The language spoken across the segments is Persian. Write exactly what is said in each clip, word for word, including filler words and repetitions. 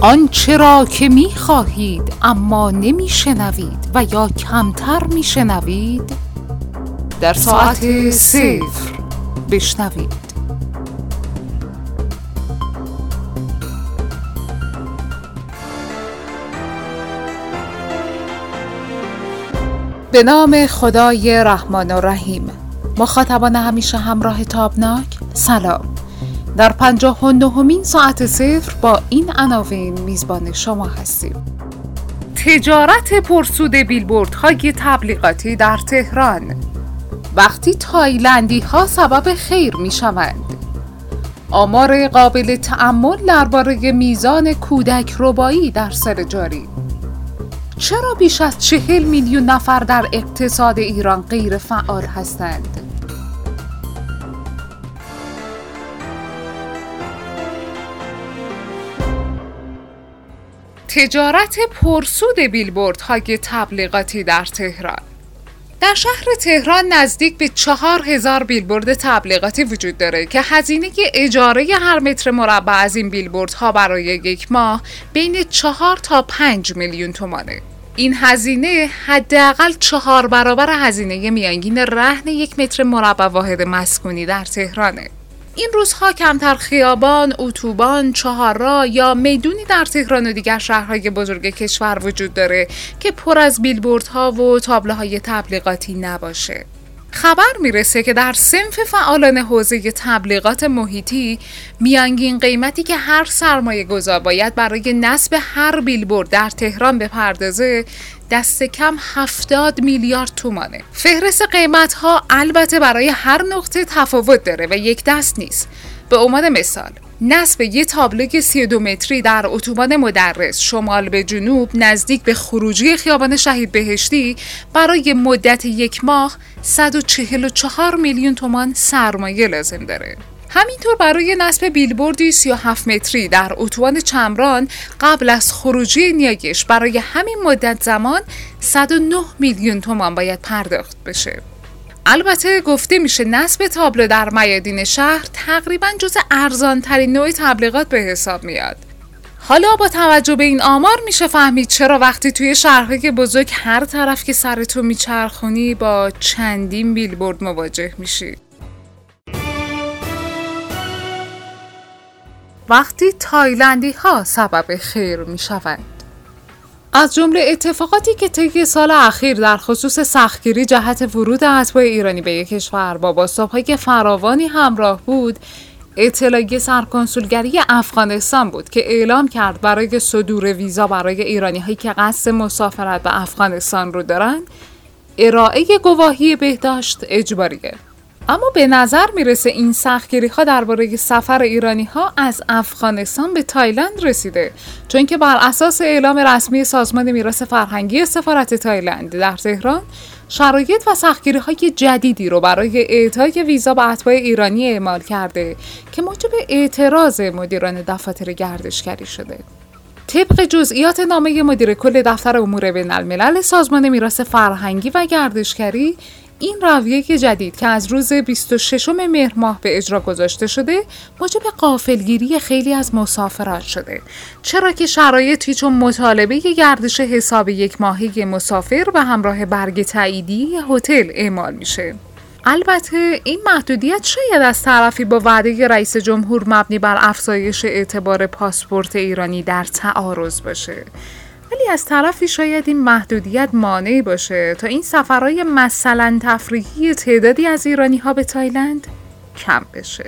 آنچه را که می خواهید اما نمی شنوید و یا کمتر می شنوید در ساعت صفر بشنوید. به نام خدای رحمان و رحیم. مخاطبان همیشه همراه تابناک، سلام. در پنجاه و نهمین ساعت صفر با این عناوین میزبان شما هستیم. تجارت پرسود بیلبوردهای تبلیغاتی در تهران. وقتی تایلندی ها سبب خیر می شوند. آمار قابل تأمل درباره میزان کودک ربایی در سال جاری. چرا بیش از چهل میلیون نفر در اقتصاد ایران غیر فعال هستند؟ تجارت پرسود بیلبوردهای تبلیغاتی در تهران. در شهر تهران نزدیک به چهار هزار بیلبورد تبلیغاتی وجود داره که هزینه اجاره هر متر مربع از این بیلبوردها برای یک ماه بین چهار تا پنج میلیون تومانه. این هزینه حداقل چهار برابر هزینه میانگین رهن یک متر مربع واحد مسکونی در تهرانه. این روزها کمتر خیابان، اتوبان، چهارراه یا میدونی در تهران و دیگر شهرهای بزرگ کشور وجود داره که پر از بیلبوردها و تابلوهای تبلیغاتی نباشه. خبر میرسه که در صنف فعالان حوزه تبلیغات محیطی میانگین قیمتی که هر سرمایه گذار باید برای نصب هر بیلبورد در تهران بپردازه دست کم هفتاد میلیارد تومانه. فهرست قیمت‌ها البته برای هر نقطه تفاوت داره و یک دست نیست. به عنوان مثال نصب یک تابلوی سی و دو متری در اتوبان مدرس شمال به جنوب نزدیک به خروجی خیابان شهید بهشتی برای مدت یک ماه صد و چهل و چهار میلیون تومان سرمایه لازم داره. همینطور برای نصب بیلبوردی سی و هفت متری در اتوبان چمران قبل از خروجی نیایش برای همین مدت زمان صد و نه میلیون تومان باید پرداخت بشه. البته گفته میشه نصب تابلو در میادین شهر تقریباً جز ارزان‌ترین نوع تبلیغات به حساب میاد. حالا با توجه به این آمار میشه فهمید چرا وقتی توی شهرهای بزرگ هر طرف که سرتو میچرخونی با چندین بیلبورد مواجه میشی. وقتی تایلندی ها سبب خیر می شوند. از جمله اتفاقاتی که طی سال اخیر در خصوص سختگیری جهت ورود اتباع ایرانی به یک کشور با بازتاب‌های فراوانی همراه بود، اطلاعیه سرکنسولگری افغانستان بود که اعلام کرد برای صدور ویزا برای ایرانی‌هایی که قصد مسافرت به افغانستان رو دارن، ارائه گواهی بهداشت اجباریه. اما به نظر میرسه این سختگیری‌ها درباره سفر ایرانی‌ها از افغانستان به تایلند رسیده، چون که بر اساس اعلام رسمی سازمان میراث فرهنگی سفارت تایلند در تهران شرایط و سختگیری‌های جدیدی رو برای اعطای ویزا به اتباع ایرانی اعمال کرده که موجب اعتراض مدیران دفاتر گردشگری شده. طبق جزئیات نامه مدیر کل دفتر امور بین‌الملل سازمان میراث فرهنگی و گردشگری، این رویه جدید که از روز بیست و ششم مهر ماه به اجرا گذاشته شده موجب غافلگیری خیلی از مسافران شده، چرا که شرایطی چون مطالبه گردش حساب یک ماهه مسافر به همراه برگ تاییدی هتل اعمال میشه. البته این محدودیت شاید از طرفی با وعده رئیس جمهور مبنی بر افزایش اعتبار پاسپورت ایرانی در تعارض باشه، ولی از طرفی شاید این محدودیت مانعی باشه تا این سفرهای مثلا تفریحی تعدادی از ایرانی ها به تایلند کم بشه.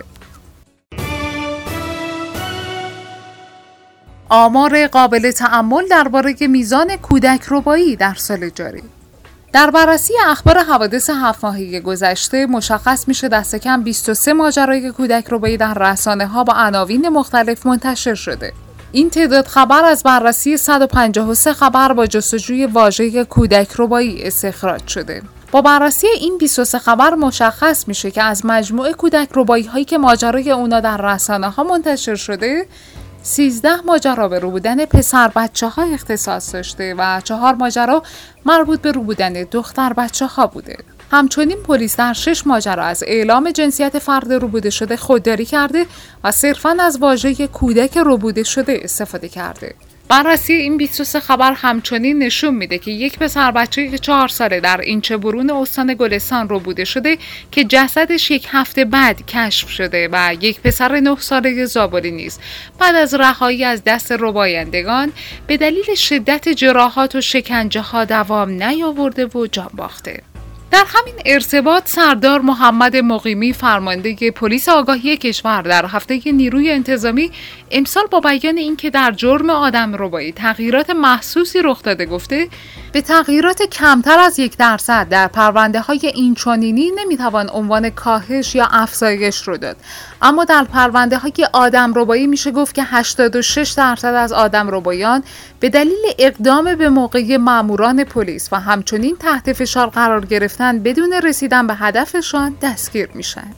آمار قابل تأمل درباره میزان کودک ربایی در سال جاری. در بررسی اخبار حوادث هفت ماهه گذشته مشخص میشه دست کم بیست و سه ماجرای کودک ربایی در رسانه ها با عناوین مختلف منتشر شده. این تعداد خبر از بررسی صد و پنجاه و سه خبر با جستجوی واژه کودک ربایی استخراج شده. با بررسی این بیست و سه خبر مشخص میشه که از مجموعه کودک ربایی هایی که ماجرای اونا در رسانه ها منتشر شده، سیزده ماجرا به رو بودن پسر بچه ها اختصاص داشته و چهار ماجرا مربوط به رو بودن دختر بچه ها بوده. همچنین پلیس در شش ماجرا از اعلام جنسیت فرد ربوده شده خودداری کرده و صرفاً از واژه کودک ربوده شده استفاده کرده. بررسی این بیست و سه خبر همچنین نشون میده که یک پسر بچه‌ای که چهار ساله در اینچه برون استان گلستان ربوده شده که جسدش یک هفته بعد کشف شده و یک پسر نه ساله زابلی نیز بعد از رهایی از دست ربایندگان به دلیل شدت جراحات و شکنجه ها دوام نیاورده و جان باخته. در همین ارتباط سردار محمد مقیمی فرمانده پلیس آگاهی کشور در هفته نیروی انتظامی امسال با بیان اینکه در جرم آدمربایی تغییرات محسوسی رخ داده گفته به تغییرات کمتر از یک درصد در پرونده های اینچنینی نمیتوان عنوان کاهش یا افزایش رو داد، اما در پرونده های آدمربایی میشه گفت که هشتاد و شش درصد از آدمربایان به دلیل اقدام به موقع ماموران پلیس و همچنین تحت فشار قرار گرفتن بدون رسیدن به هدفشان دستگیر میشن.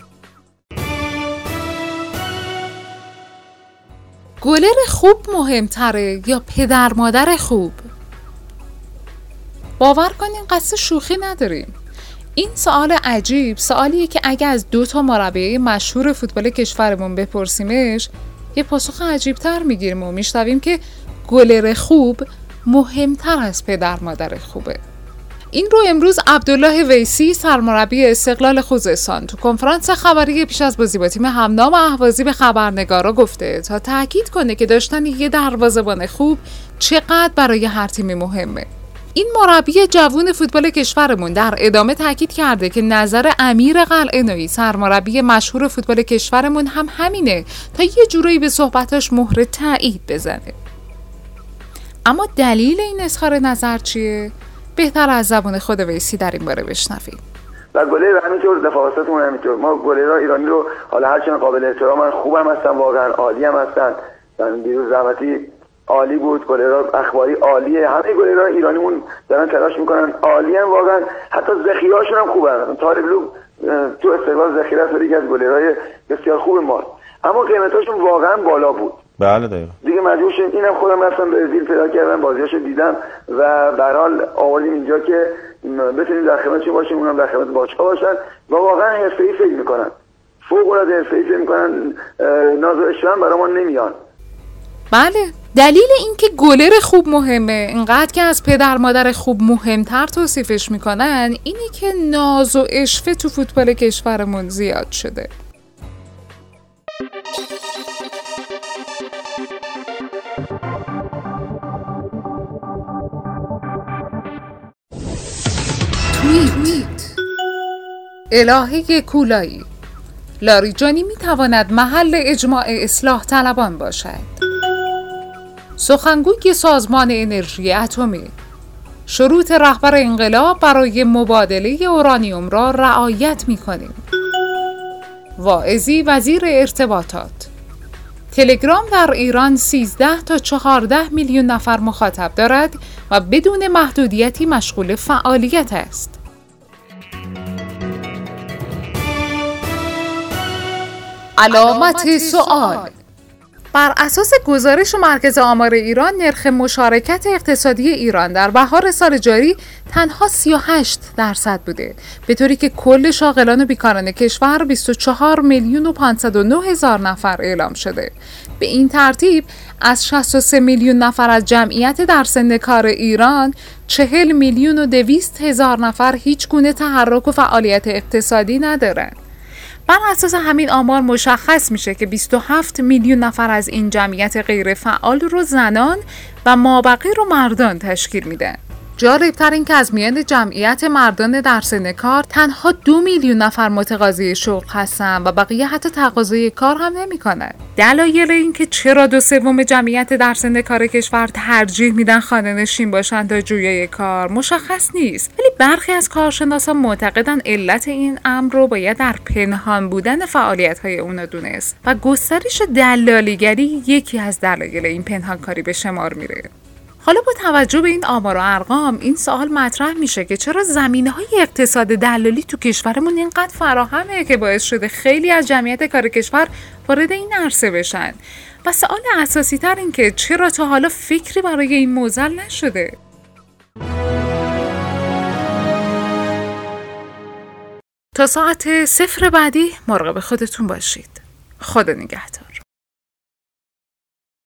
گلر خوب مهمتره یا پدر مادر خوب؟ باور کنین قصد شوخی نداریم. این سوال عجیب سوالیه که اگه از دو تا مربی مشهور فوتبال کشورمون بپرسیمش یه پاسخ عجیب‌تر میگیریم و میشنویم که گلر خوب مهمتر از پدر مادر خوبه. این رو امروز عبدالله ویسی سرمربی استقلال خوزستان تو کنفرانس خبری پیش از بازی با تیم همنام اهوازی به خبرنگارا گفته تا تاکید کنه که داشتن یه دروازه‌بان خوب چقدر برای هر تیمی مهمه. این مربی جوون فوتبال کشورمون در ادامه تاکید کرده که نظر امیر قلعه‌نویی سرمربی مشهور فوتبال کشورمون هم همینه تا یه جورایی به صحبتاش مهر تایید بزنه. اما دلیل این اظهار نظر چیه؟ بهتر از زبان خود ویسی در این باره بشنویم. و گلر همینطور دفاع وسطمون همینطور. ما گلرها ایرانی رو حالا هرچند قابل احترامن، خوبم هستن، واقعا عالی هم هستن. من دیروز زحمتی عالی بود، گلرها اخباری عالیه، همه گلرها ایرانیمون دارن تلاش میکنن، عالی هم واقعا، حتی ذخیره‌هاشون هم خوبن. طارق لو تو استقلال ذخیره است، یکی از گلرهای بسیار خوب ما، اما قیمتاشون واقعا بالا بود. بله دقیقاً. دیگه مجبور شدیم، اینم خودم رفتم برزیل پیدا کردم، بازیاشو دیدم و به هر حال آوردیم اینجا که بتونیم در خدمتشون باشیم، اونم در خدمت باشگاه باشن و واقعا حرفه‌ای فکر میکنن، فوق العاده حرفه‌ای فکر میکنن، ناز و اشوه‌ام برای ما نمیان. بله، دلیل اینکه گلر خوب مهمه اینقدر که از پدر مادر خوب مهمتر توصیفش میکنن اینی که ناز و اشوه تو فوتبال کشورمون زیاد شده. توییت الهه کولایی: لاریجانی میتواند محل اجماع اصلاح طلبان باشد. سخنگوی سازمان انرژی اتمی: شروط رهبر انقلاب برای مبادله اورانیوم را رعایت می‌کنیم. واعظی وزیر ارتباطات: تلگرام در ایران سیزده تا چهارده میلیون نفر مخاطب دارد و بدون محدودیتی مشغول فعالیت است. علامت سوال: بر اساس گزارش مرکز آمار ایران، نرخ مشارکت اقتصادی ایران در بهار سال جاری تنها سی و هشت درصد بوده، به طوری که کل شاغلان و بیکاران کشور بیست و چهار میلیون و پانصد و نه هزار نفر اعلام شده. به این ترتیب از شصت و سه میلیون نفر از جمعیت در سن کار ایران، چهل میلیون و دویست هزار نفر هیچ گونه تحرک و فعالیت اقتصادی ندارند. بر اساس همین آمار مشخص میشه که بیست و هفت میلیون نفر از این جمعیت غیر فعال رو زنان و مابقی رو مردان تشکیل میدن. جالبتر این که از میان جمعیت مردان در سن کار تنها دو میلیون نفر متقاضی شغل هستن و بقیه حتی تقاضای کار هم نمیکنن. دلایل این که چرا دو سوم جمعیت در سن کار کشور ترجیح میدن خانه نشین باشن تا جویای کار مشخص نیست، ولی برخی از کارشناسان معتقدن علت این امر رو باید در پنهان بودن فعالیت‌های اونا دونست و گسترش دلالیگری یکی از دلایل این پنهانکاری به شمار میره. حالا با توجه به این آمار و ارقام این سوال مطرح میشه که چرا زمینه‌های اقتصاد دلالی تو کشورمون اینقدر فراهمه که باعث شده خیلی از جمعیت کار کشور وارد این عرصه بشن و سوال اساسی تر این که چرا تا حالا فکری برای این موزل نشده؟ تا ساعت صفر بعدی مراقب خودتون باشید. خدا نگهدار.